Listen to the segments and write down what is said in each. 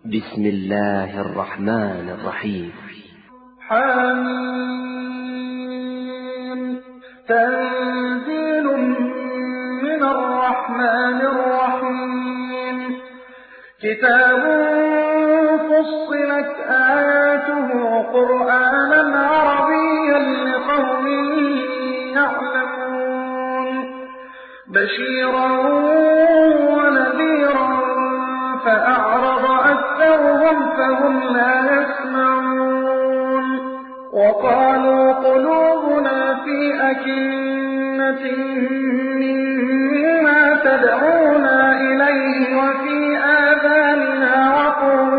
بسم الله الرحمن الرحيم. حميم. تنزيل من الرحمن الرحيم. كتاب فصلت آياته قرآنا عربيا لقوم يعلمون بشيرا ونذيرا فأعرض أكثرهم فهم لا يسمعون. وقالوا قلوبنا في أكنة مما تدعونا إليه وفي آذاننا وقر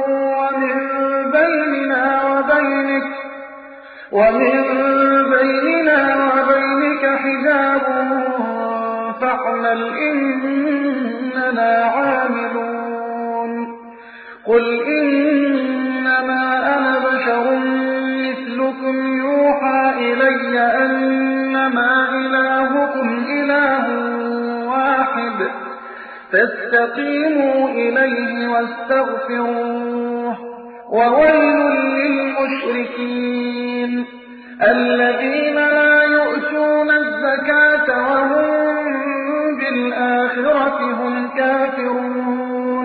ومن بيننا وبينك حجاب فاعمل إننا عاملون. قل إنما أنا بشر مثلكم يوحى إلي أنما إلهكم إله واحد فاستقيموا إليه واستغفروه. وويل للمشركين الذين لا يؤتون الزكاة وهم بالآخرة هم كافرون.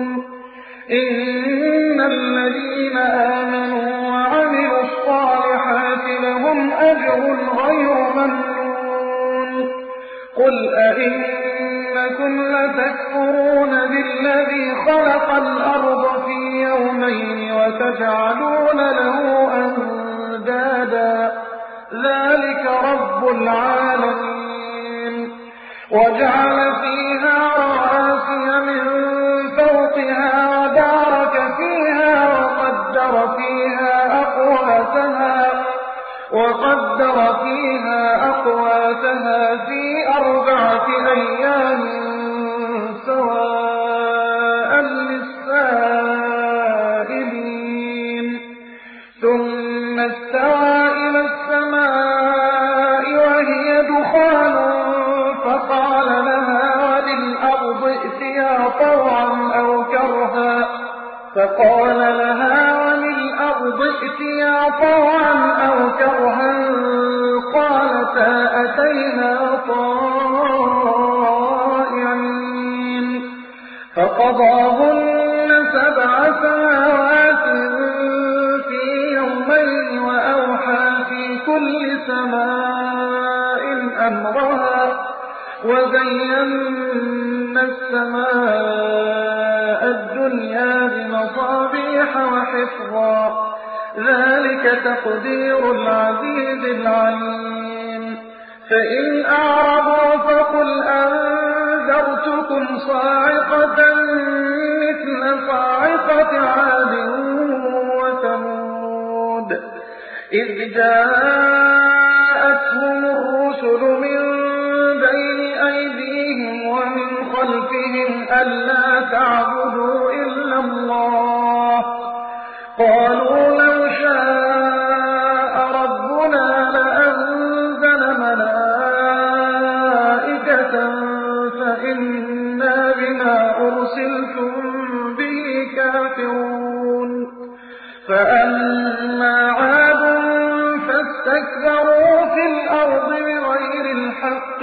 إن الذين آمنوا وعملوا الصالحات لهم أجر غير ممنون. قل أئنكم لتكفرون بالذي خلق الأرض في يومين وتجعلون له أندادا ذلك رب العالمين. وجعل فيها رواسي من فوقها وبارك فيها وقدر فيها أقواتها في 4 أيام سواء للسائلين. ثم استوى إلى السماء وهي دخان فقال لها وللأرض ائتيا طوعا أو كرها قالتا أتينا طائعين. فقضاهن 7 سماوات في يومين وأوحى في كل سماء أمرها وزينا السماء الدنيا بمصابيح وحفظا ذلك تقدير العزيز العليم. فإن أعرضوا فقل أنذرتكم صاعقة مثل صاعقة عاد وثمود إذ جاءتهم الرسل من بين أيديهم ومن خلفهم ألا تعبدوا إلا الله قالوا لو شاء ربنا لأنزل ملائكة فإنا بما أرسلتم به كافرون. فأما عاد فاستكبروا في الأرض بغير الحق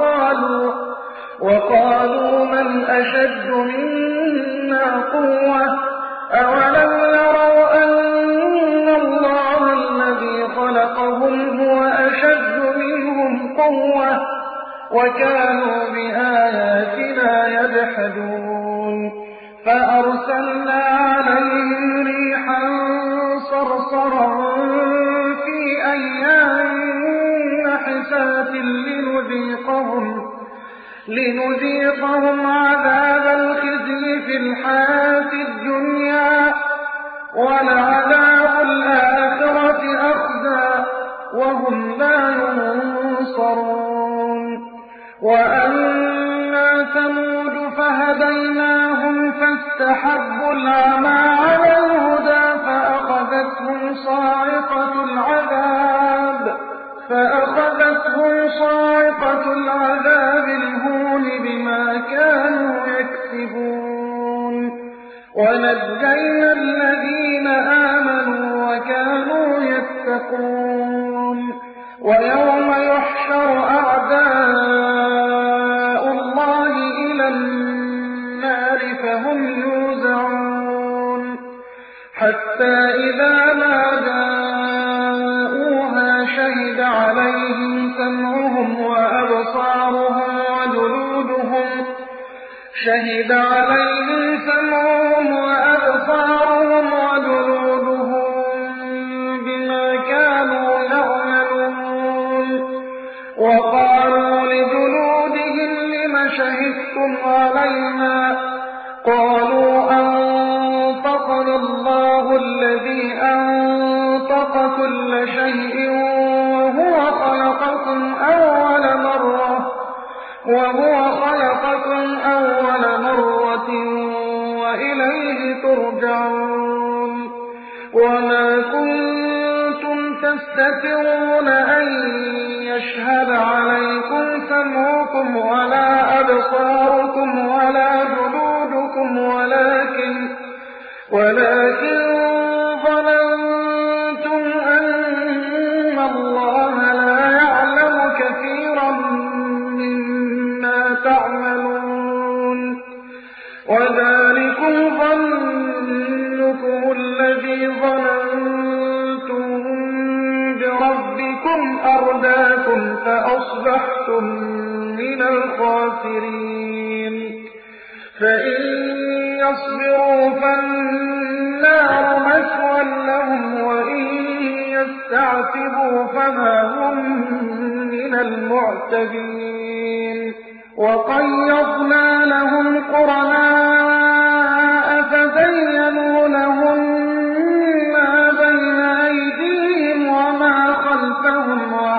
وقالوا من أشد منا قوة أولم يروا أن الله الذي خلقهم هو أشد منهم قوة وكانوا بآياتنا يجحدون. فأرسلنا عليهم ريحا صرصرا في أيام نحسات لنذيقهم عذاب الخزي في الحياة الدنيا ولعذاب الآخرة أخزى وهم لا ينصرون. وأما ثمود فهديناهم فاستحبوا العمى على الهدى فأخذتهم صاعقة العذاب الهون بما كانوا يكسبون. ونجينا يتقون ويوم يحشر أعداء الله إلى النار فهم يوزعون حتى إذا ما جاءوها شهد عليهم سمعهم وأبصارهم وجلودهم بما كانوا يعملون وقالوا لجلودهم لم شهدتم علينا قالوا أنطقنا الله الذي أنطق كل شيء وهو خلقكم أول مرة وإليه ترجعون وما كنتم تستترون أن يشهد عليكم سمعكم ولا أبصاركم ولا جلودكم ولكن ظننتم أن الله لا يعلم كثيرا مما تعملون وذلكم ظنكم الذي ظننتم بربكم أرداكم فأصبحتم من الخاسرين فإن يصبروا فالنار مثوى لهم وإن يستعتبوا فما هم من المعتبين وقيضنا لهم قرناء فزينوا لهم ما بين أيديهم وما خلفهم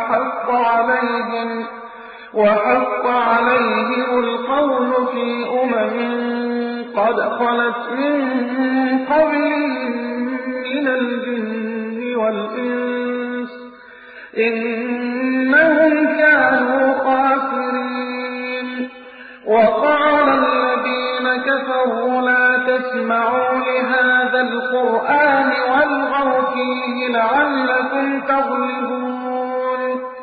وحق عليهم القول في قد خلت من قبلهم من الجن والإنس إنهم كانوا خاسرين وقال الذين كفروا لا تسمعوا لهذا القرآن والغوا فيه لعلكم تغلبون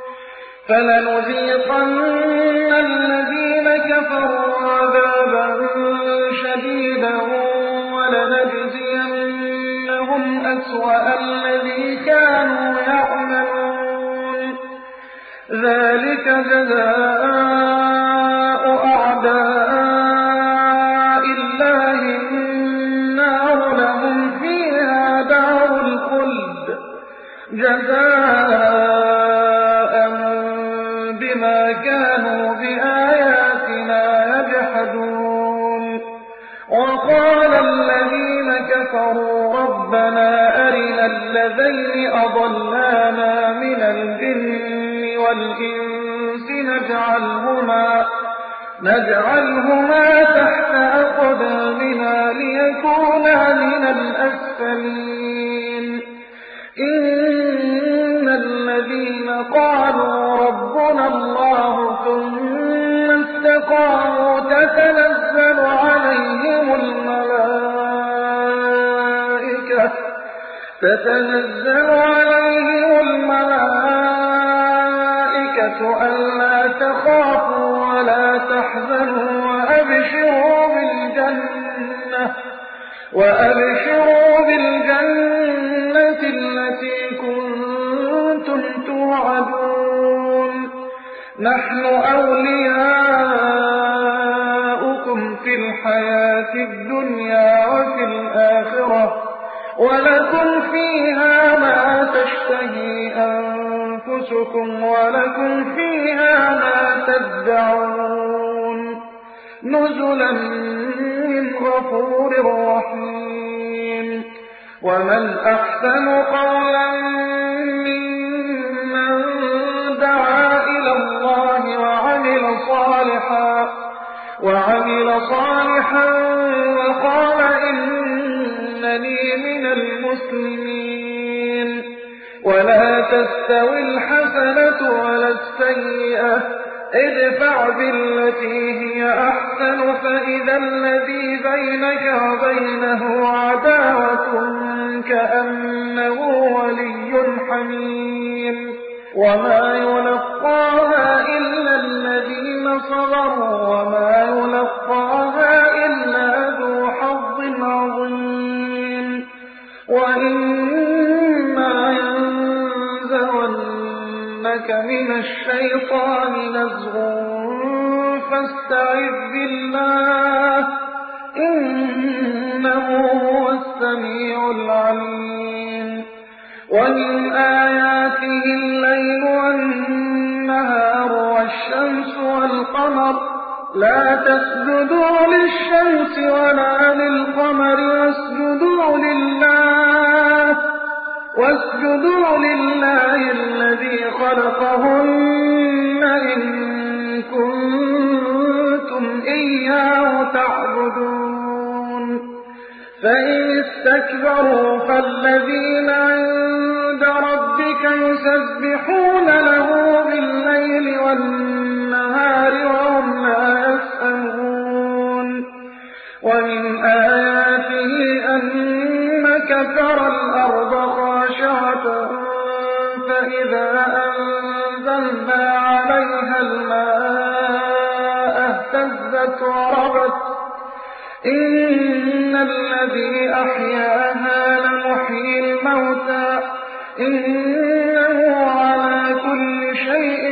فلنذيقن الذين كفروا عذابا شديدا ولنجزينهم أسوأ الذي كانوا يعملون ذلك جزاء أعداء الله النار لهم فيها دار الخلد جزاء بما كانوا بآياتنا يجحدون وقال الذين كفروا ربنا أرنا الذين أضلانا من الجن والإنس نجعلهما تحت أقدامنا ليكونا من الأسفلين إن الذين قالوا ربنا الله ثم استقاموا تتنزل عليهم الملائكة ألا تخافوا ولا تحزنوا وأبشروا بالجنة التي كنتم توعدون نحن أولياؤكم في الحياة الدنيا وفي الآخرة ولكم فيها ما تشتهي أنفسكم ولكم فيها ما تدعون نزلا من غفور رحيم ومن أحسن قولا ممن دعا إلى الله وعمل صالحا وقال إنني من المسلمين ولا تستوي الحسنة ولا السيئة ادفع بالتي هي أحسن فإذا الذي بينك وبينه عداوة كأنه ولي حميم وما يلقاها إلا الذين صبروا وما يلقاها إلا ذو حظ عظيم وإما ينزغنك من الشيطان نزغ فاستعذ بالله إنه هو السميع العليم ومن آياته الليل والنهار والشمس والقمر لا تسجدوا للشمس ولا للقمر واسجدوا لله الذي خلقهن إن كنتم إياه تعبدون فإن استكبروا فالذين عند ربك يسبحون له بالليل والنهار وهم لا يسأمون ومن آياته أنك ترى الأرض خاشعة فإذا أنزلنا عليها الماء اهتزت وربت إن الذي أحياها لمحيي الموتى إنه على كل شيء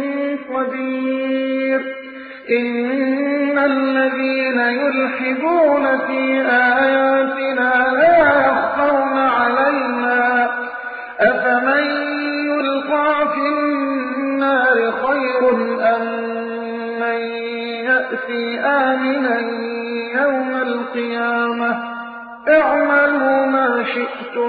قدير إن الذين يلحدون في آياتنا لا يخفون علينا أفمن يلقى في النار خير أم من يأتي آمنا يوم القيامة اعملوا ما شئتم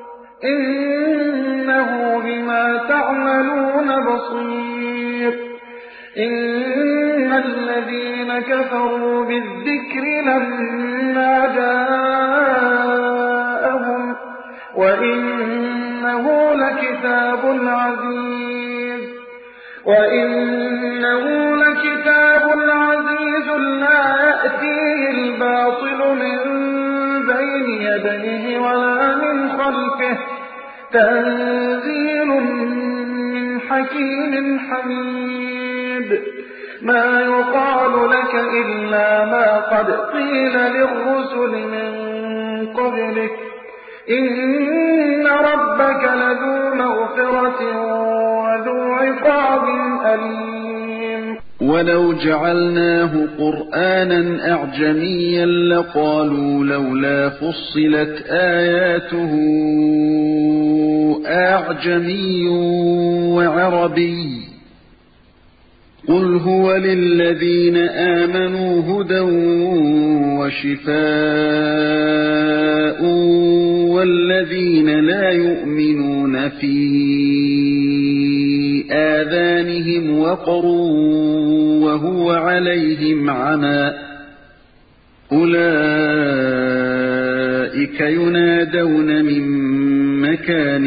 إنه بما تعملون بصير إن الذين كفروا بالذكر لما جاءهم وإنه لكتاب عزيز لا يأتيه الباطل من بين يديه ولا من خلفه تنزيل من حكيم حميد ما يقال لك إلا ما قد قيل للرسل من قبلك إن ربك لذو مغفرة وذو عقاب أليم ولو جعلناه قرآنا أعجميا لقالوا لولا فصلت آياته أعجمي وعربي قل هو للذين آمنوا هدى وشفاء والذين لا يؤمنون في آذانهم وقر وهو عليهم عمى أولئك ينادون من مكان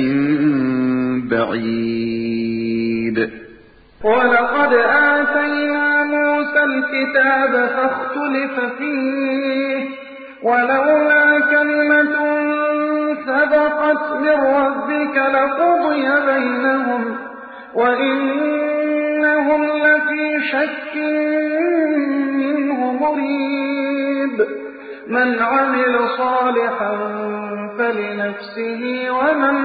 بعيد ولقد آتينا موسى الكتاب فاختلف فيه ولولا كلمة سبقت من ربك لقضي بينهم وإنهم لفي شك منه مريب من عمل صالحا فلنفسه ومن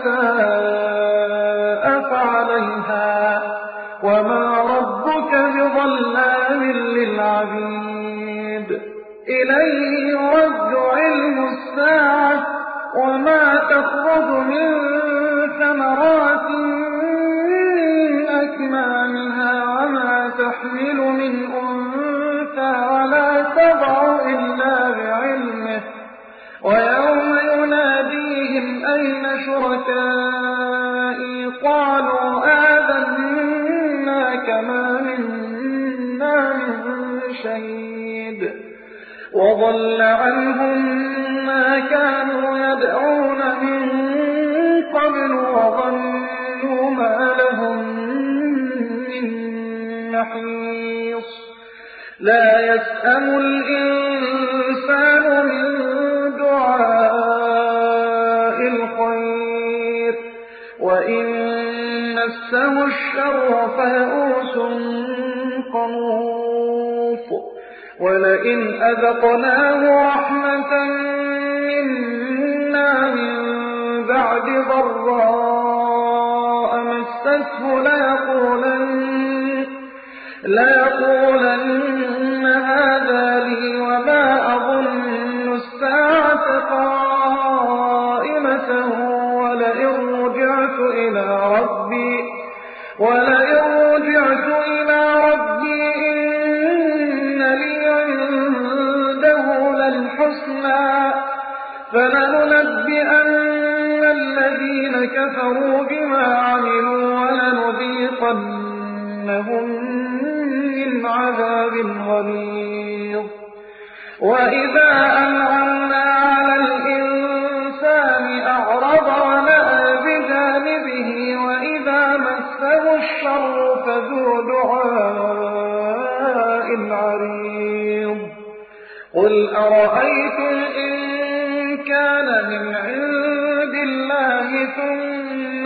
أساء فعليها وما ربك بظلام للعبيد إليه يرد علم الساعة وما تخرج من ثمرات من أكمامها وما تحمل من أنثى ولا تضع إلا بعلمه ويوم يناديهم أين شركائي قالوا آذناك ما منا من شهيد وضل عنهم ما كانوا يدعون من قبل وظنوا ما لهم من محيص لا يسأم الإنسان من دعاء الخير وإن مسه الشر فيئوس قنوط ولئن أذقناه رحمة منا من بعد ضراء مسته ليقولن هذا لي وما أظن الساعة قائمة ولئن رجعت إلى ربي إن لي عنده للحسنى فلننبئن الذين كفروا بما عملوا ولنذيقنهم من عذاب غليظ وإذا أنعمنا على الإنسان أعرض ونأى بجانبه وإذا مسه الشر فذو دعاء عريض قل أرأيتم إن كان من عند الله ثم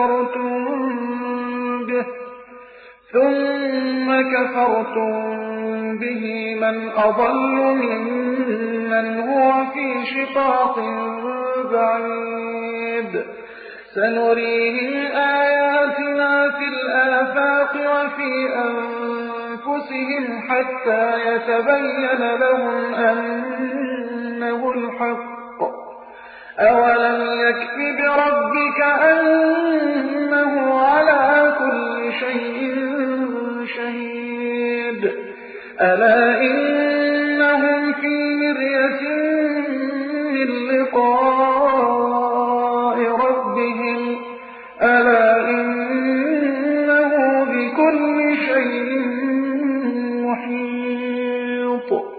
كفرتم به من أضل ممن هو في شقاق بعيد سنريهم آياتنا في الآفاق وفي أنفسهم حتى يتبين لهم أنه الحق أولم يكف بربك أنه على كل شيء شهيد ألا إن